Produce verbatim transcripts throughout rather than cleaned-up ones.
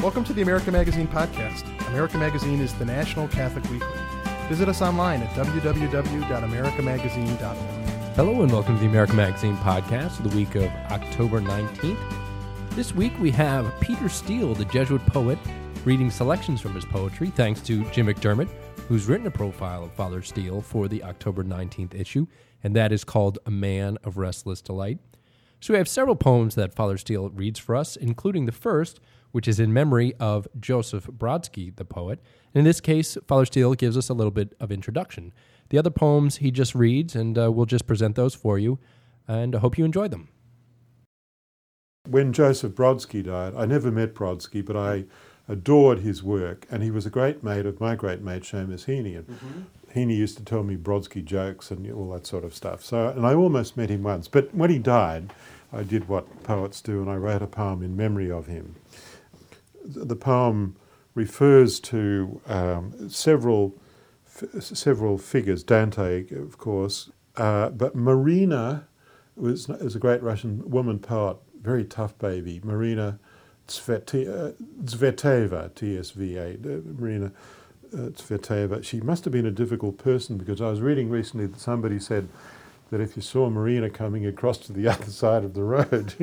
Welcome to the America Magazine podcast. America Magazine is the national Catholic weekly. Visit us online at w w w dot america magazine dot org. Hello and welcome to the America Magazine podcast for the week of October nineteenth. This week we have Peter Steele, the Jesuit poet, reading selections from his poetry, thanks to Jim McDermott, who's written a profile of Father Steele for the October nineteenth issue, and that is called A Man of Restless Delight. So we have several poems that Father Steele reads for us, including the first, which is in memory of Joseph Brodsky, the poet. And in this case, Father Steele gives us a little bit of introduction. The other poems he just reads, and uh, we'll just present those for you, and I hope you enjoy them. When Joseph Brodsky died, I never met Brodsky, but I adored his work, and he was a great mate of my great mate, Seamus Heaney. And mm-hmm. Heaney used to tell me Brodsky jokes and all that sort of stuff. So, and I almost met him once. But when he died, I did what poets do, and I wrote a poem in memory of him. The poem refers to um, several f- several figures, Dante, of course, uh, but Marina was, was a great Russian woman poet, very tough baby, Marina Tsvete- uh, Tsveteva, T S V A, uh, Marina uh, Tsveteva. She must have been a difficult person, because I was reading recently that somebody said that if you saw Marina coming across to the other side of the road,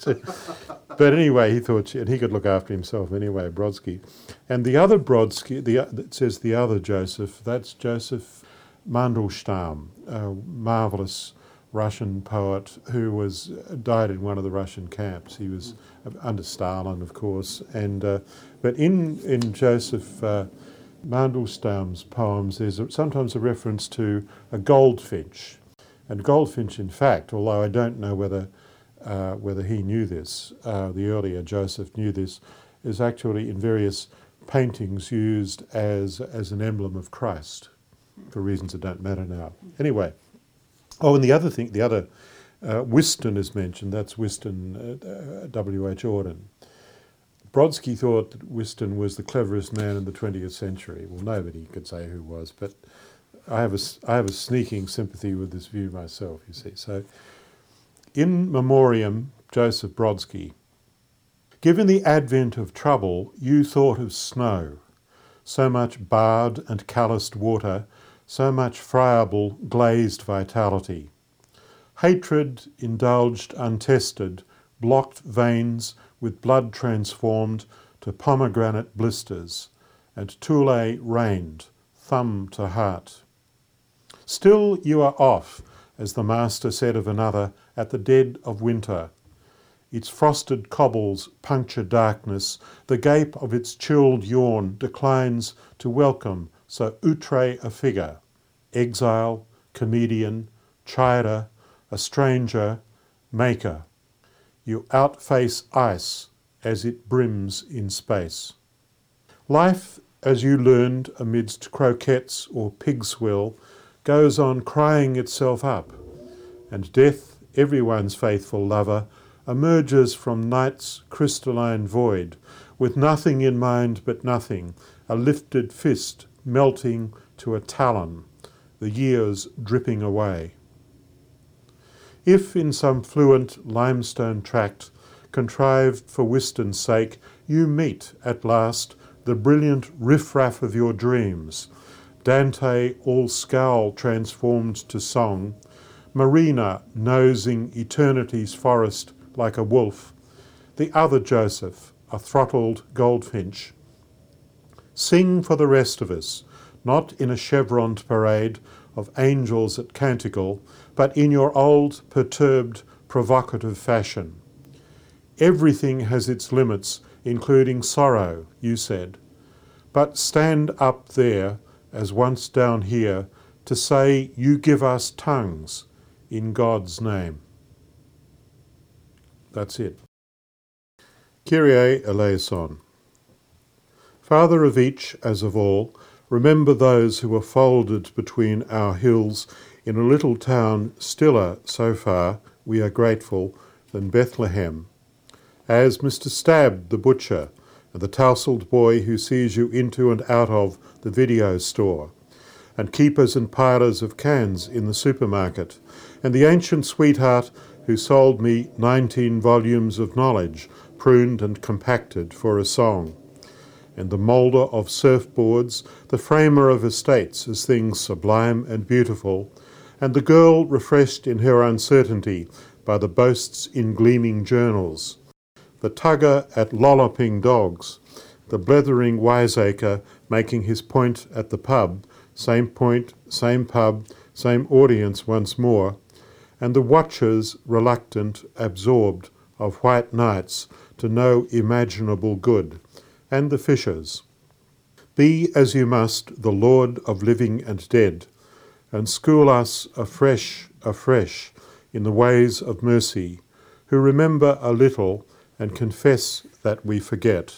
but anyway, he thought she, and he could look after himself anyway, Brodsky. And the other Brodsky, the it says the other Joseph, that's Joseph Mandelstam, a marvelous Russian poet who was died in one of the Russian camps. He was under Stalin, of course, and uh, but in in Joseph uh, Mandelstam's poems, there's a, sometimes a reference to a goldfinch. And goldfinch, in fact, although I don't know whether uh, whether he knew this, uh, the earlier Joseph knew this, is actually in various paintings used as as an emblem of Christ, for reasons that don't matter now. Anyway, oh, and the other thing, the other, uh, Whiston is mentioned. That's Whiston, uh, uh, W H Auden. Brodsky thought that Whiston was the cleverest man in the twentieth century. Well, nobody could say who was, but I have a, I have a sneaking sympathy with this view myself, you see. So, in memoriam, Joseph Brodsky. Given the advent of trouble, you thought of snow, so much barred and calloused water, so much friable, glazed vitality. Hatred, indulged, untested, blocked veins with blood transformed to pomegranate blisters, and Thule reigned, thumb to heart. Still you are off, as the master said of another, at the dead of winter. Its frosted cobbles puncture darkness, the gape of its chilled yawn declines to welcome so outre a figure, exile, comedian, chider, a stranger, maker. You outface ice as it brims in space. Life, as you learned amidst croquettes or pig swill, goes on crying itself up, and death, everyone's faithful lover, emerges from night's crystalline void, with nothing in mind but nothing, a lifted fist melting to a talon, the years dripping away. If in some fluent limestone tract, contrived for Whiston's sake, you meet, at last, the brilliant riffraff of your dreams, Dante all scowl transformed to song, Marina nosing eternity's forest like a wolf, the other Joseph, a throttled goldfinch. Sing for the rest of us, not in a chevroned parade of angels at canticle, but in your old, perturbed, provocative fashion. Everything has its limits, including sorrow, you said. But stand up there, as once down here, to say you give us tongues in God's name. That's it. Kyrie eleison. Father of each as of all, remember those who are folded between our hills in a little town stiller so far, we are grateful, than Bethlehem. As Mister Stabb the butcher, and the tousled boy who sees you into and out of the video store, and keepers and pilers of cans in the supermarket, and the ancient sweetheart who sold me nineteen volumes of knowledge, pruned and compacted for a song, and the moulder of surfboards, the framer of estates as things sublime and beautiful, and the girl refreshed in her uncertainty by the boasts in gleaming journals, the tugger at lolloping dogs, the blethering wiseacre making his point at the pub, same point, same pub, same audience once more, and the watchers reluctant, absorbed, of white nights to no imaginable good, and the fishers. Be as you must the Lord of living and dead, and school us afresh, afresh, in the ways of mercy, who remember a little and confess that we forget.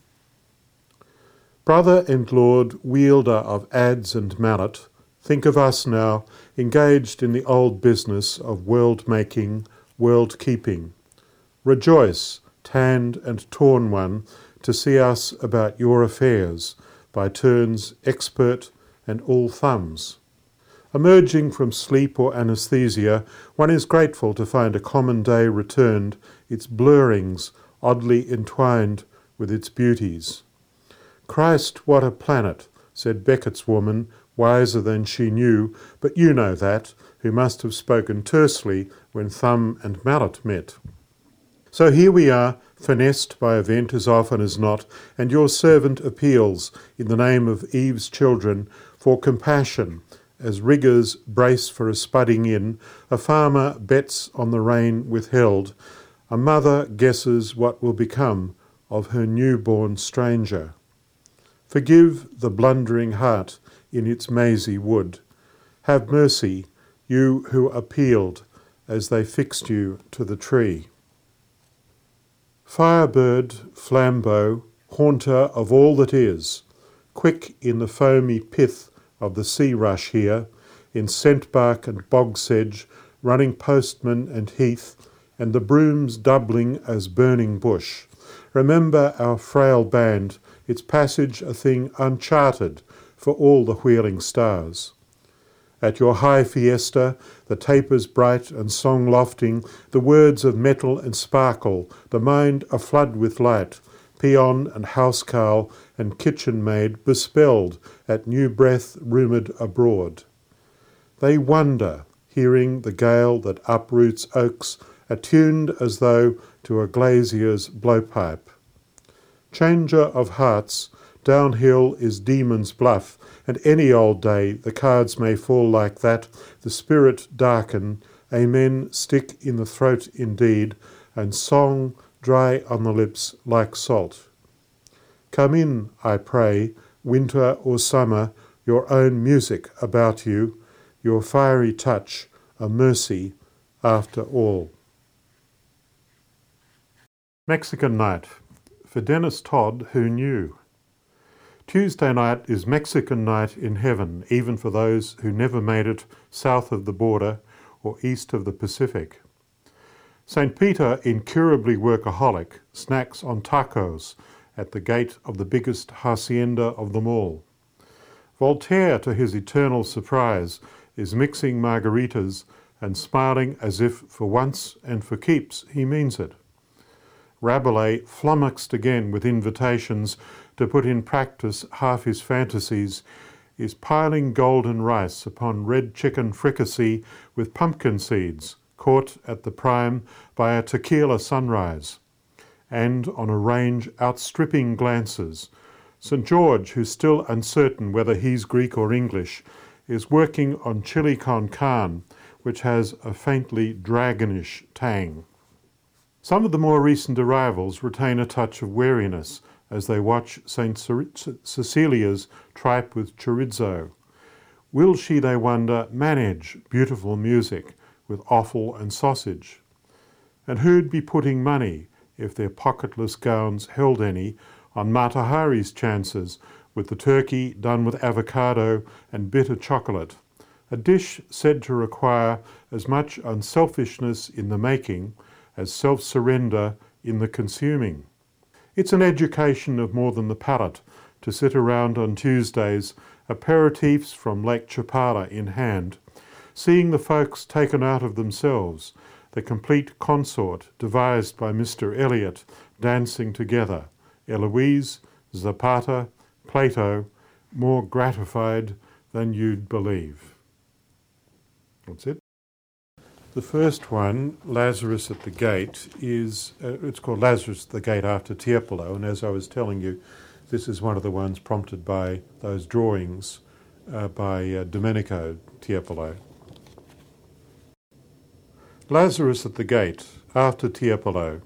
Brother and Lord, wielder of adze and mallet, think of us now, engaged in the old business of world-making, world-keeping. Rejoice, tanned and torn one, to see us about your affairs, by turns expert and all thumbs. Emerging from sleep or anaesthesia, one is grateful to find a common day returned, its blurrings oddly entwined with its beauties. Christ, what a planet, said Beckett's woman, wiser than she knew, but you know that, who must have spoken tersely when thumb and mallet met. So here we are, finessed by event as often as not, and your servant appeals, in the name of Eve's children, for compassion, as riggers brace for a spudding in, a farmer bets on the rain withheld, a mother guesses what will become of her newborn stranger. Forgive the blundering heart in its mazy wood. Have mercy, you who appealed as they fixed you to the tree. Firebird, flambeau, haunter of all that is, quick in the foamy pith of the sea rush here, in scentbark and bog sedge, running postman and heath, and the brooms doubling as burning bush. Remember our frail band, its passage a thing uncharted for all the wheeling stars. At your high fiesta, the tapers bright and song lofting, the words of metal and sparkle, the mind aflood with light, peon and housecarl and kitchen maid bespelled at new breath rumoured abroad. They wonder, hearing the gale that uproots oaks, attuned as though to a glazier's blowpipe. Changer of hearts, downhill is Demon's Bluff, and any old day the cards may fall like that, the spirit darken, amen stick in the throat indeed, and song dry on the lips like salt. Come in, I pray, winter or summer, your own music about you, your fiery touch, a mercy after all. Mexican Night. For Dennis Todd, who knew? Tuesday night is Mexican night in heaven, even for those who never made it south of the border or east of the Pacific. Saint Peter, incurably workaholic, snacks on tacos at the gate of the biggest hacienda of them all. Voltaire, to his eternal surprise, is mixing margaritas and smiling as if for once and for keeps he means it. Rabelais, flummoxed again with invitations to put in practice half his fantasies, is piling golden rice upon red chicken fricassee with pumpkin seeds, caught at the prime by a tequila sunrise, and on a range outstripping glances. Saint George, who's still uncertain whether he's Greek or English, is working on chili con carne, which has a faintly dragonish tang. Some of the more recent arrivals retain a touch of wariness as they watch Saint Cecilia's tripe with chorizo. Will she, they wonder, manage beautiful music with offal and sausage? And who'd be putting money, if their pocketless gowns held any, on Mata Hari's chances, with the turkey done with avocado and bitter chocolate, a dish said to require as much unselfishness in the making as self-surrender in the consuming. It's an education of more than the palate to sit around on Tuesdays, aperitifs from Lake Chapala in hand, seeing the folks taken out of themselves, the complete consort devised by Mister Elliot dancing together, Eloise, Zapata, Plato, more gratified than you'd believe. That's it. The first one, Lazarus at the Gate, is, uh, it's called Lazarus at the Gate after Tiepolo, and as I was telling you, this is one of the ones prompted by those drawings uh, by uh, Domenico Tiepolo. Lazarus at the Gate after Tiepolo.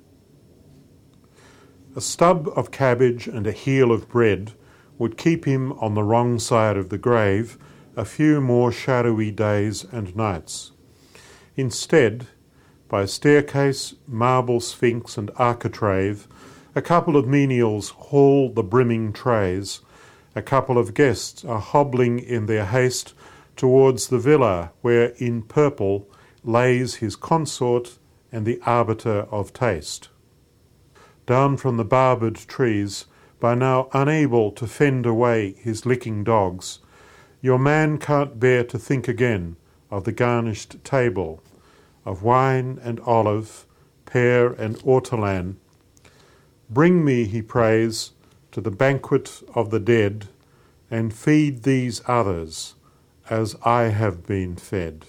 A stub of cabbage and a heel of bread would keep him on the wrong side of the grave a few more shadowy days and nights. Instead, by staircase, marble sphinx and architrave, a couple of menials haul the brimming trays, a couple of guests are hobbling in their haste towards the villa where in purple lays his consort and the arbiter of taste. Down from the barbered trees, by now unable to fend away his licking dogs, your man can't bear to think again of the garnished table, of wine and olive, pear and ortolan. Bring me, he prays, to the banquet of the dead, and feed these others as I have been fed.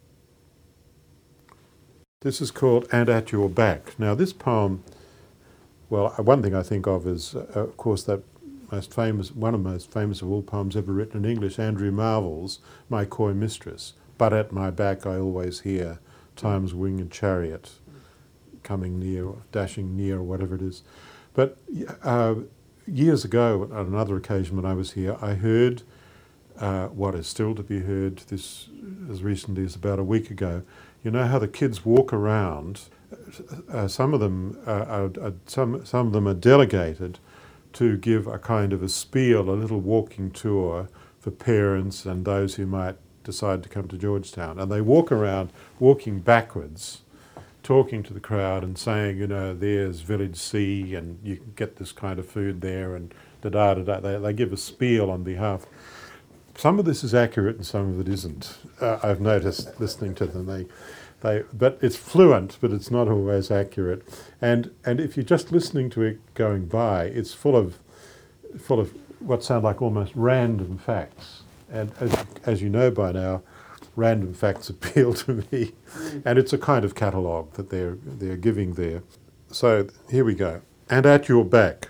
This is called And At Your Back. Now this poem, well, one thing I think of is, uh, of course, that most famous, one of the most famous of all poems ever written in English, Andrew Marvell's My Coy Mistress. But at my back I always hear Time's winged chariot coming near, or dashing near, or whatever it is. But uh, years ago, on another occasion when I was here, I heard uh, what is still to be heard this as recently as about a week ago. You know how the kids walk around, uh, some of them uh, are, are, some, some of them are delegated to give a kind of a spiel, a little walking tour for parents and those who might decide to come to Georgetown. And they walk around, walking backwards, talking to the crowd and saying, you know, there's Village C and you can get this kind of food there and da-da-da-da. They, they give a spiel on behalf. Some of this is accurate and some of it isn't. Uh, I've noticed listening to them. They, they, but it's fluent, but it's not always accurate. And and if you're just listening to it going by, it's full of, full of what sound like almost random facts. And as, as you know by now, random facts appeal to me, and it's a kind of catalogue that they're they're giving there. So here we go. And at your back.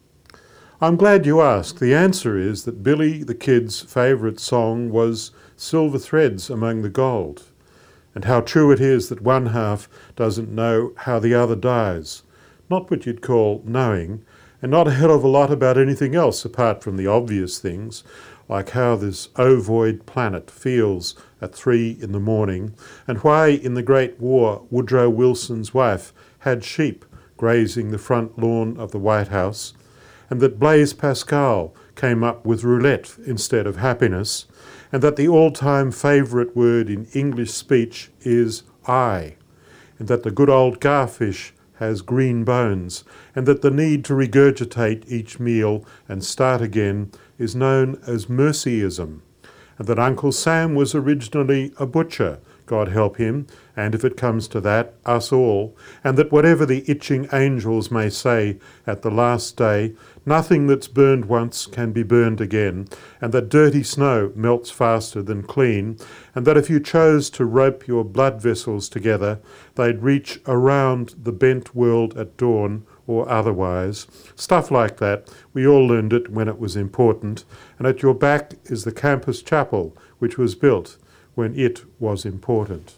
I'm glad you asked. The answer is that Billy the Kid's favourite song was Silver Threads Among the Gold, and how true it is that one half doesn't know how the other dies. Not what you'd call knowing, and not a hell of a lot about anything else apart from the obvious things, like how this ovoid planet feels at three in the morning, and why in the Great War Woodrow Wilson's wife had sheep grazing the front lawn of the White House, and that Blaise Pascal came up with roulette instead of happiness, and that the all-time favourite word in English speech is I, and that the good old garfish has green bones, and that the need to regurgitate each meal and start again is known as mercyism, and that Uncle Sam was originally a butcher, God help him, and if it comes to that, us all, and that whatever the itching angels may say at the last day, nothing that's burned once can be burned again, and that dirty snow melts faster than clean, and that if you chose to rope your blood vessels together, they'd reach around the bent world at dawn, or otherwise. Stuff like that. We all learned it when it was important, and at your back is the campus chapel, which was built when it was important.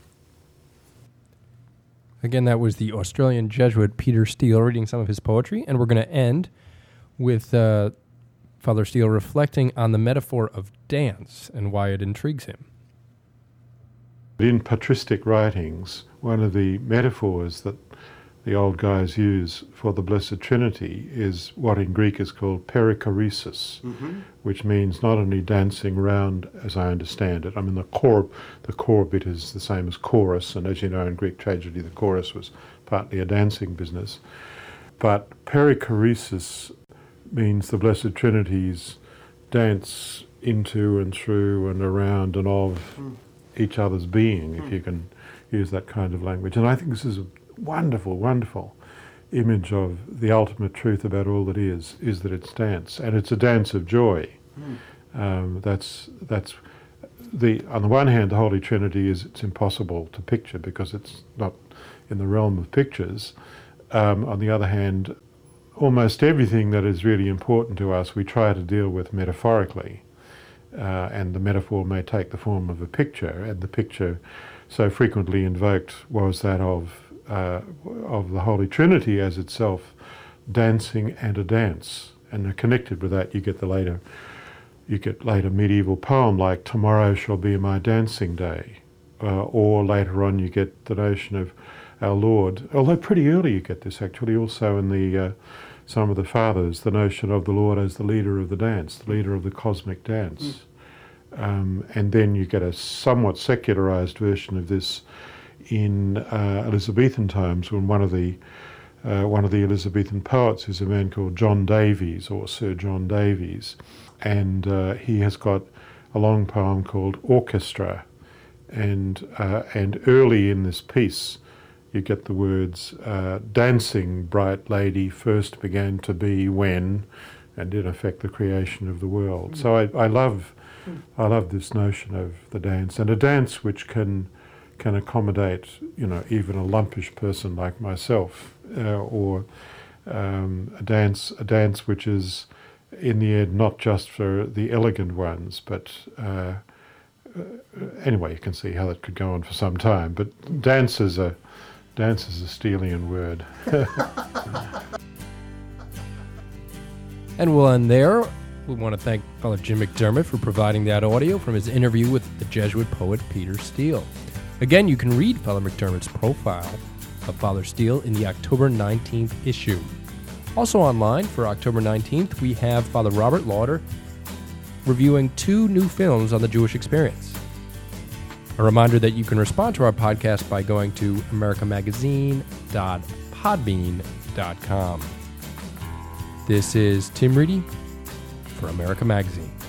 Again, that was the Australian Jesuit Peter Steele reading some of his poetry, and we're going to end with uh, Father Steele reflecting on the metaphor of dance and why it intrigues him. In patristic writings, one of the metaphors that the old guys use for the Blessed Trinity is what in Greek is called perichoresis, mm-hmm. which means not only dancing round, as I understand it. I mean, the core, the core bit is the same as chorus, and as you know, in Greek tragedy, the chorus was partly a dancing business. But perichoresis means the Blessed Trinity's dance into and through and around and of mm. each other's being, mm. if you can use that kind of language. And I think this is a wonderful, wonderful image of the ultimate truth about all that is, is that it's dance, and it's a dance of joy. Mm. Um, that's that's the on the one hand, the Holy Trinity is it's impossible to picture because it's not in the realm of pictures. Um, on the other hand, almost everything that is really important to us, we try to deal with metaphorically, uh, and the metaphor may take the form of a picture, and the picture so frequently invoked was that of uh, of the Holy Trinity as itself dancing and a dance, and connected with that you get the later you get later medieval poem like "Tomorrow shall be my dancing day," uh, or later on you get the notion of our Lord, although pretty early you get this actually also in the uh, some of the fathers, the notion of the Lord as the leader of the dance, the leader of the cosmic dance. Mm. Um, and then you get a somewhat secularized version of this in uh, Elizabethan times, when one of the uh, one of the Elizabethan poets is a man called John Davies, or Sir John Davies, and uh, he has got a long poem called Orchestra, and uh, and early in this piece you get the words, uh, dancing, bright lady, first began to be when, and in effect the creation of the world. Mm. So I, I love I love this notion of the dance, and a dance which can can accommodate, you know, even a lumpish person like myself, uh, or um, a dance a dance which is in the end not just for the elegant ones, but uh, uh, anyway, you can see how that could go on for some time. But dance is a dance is a Steelian word. And we'll end there. We want to thank Father Jim McDermott for providing that audio from his interview with the Jesuit poet Peter Steele. Again, you can read Father McDermott's profile of Father Steele in the October nineteenth issue. Also online for October nineteenth, we have Father Robert Lauder reviewing two new films on the Jewish experience. A reminder that you can respond to our podcast by going to america magazine dot podbean dot com. This is Tim Reedy for America Magazine.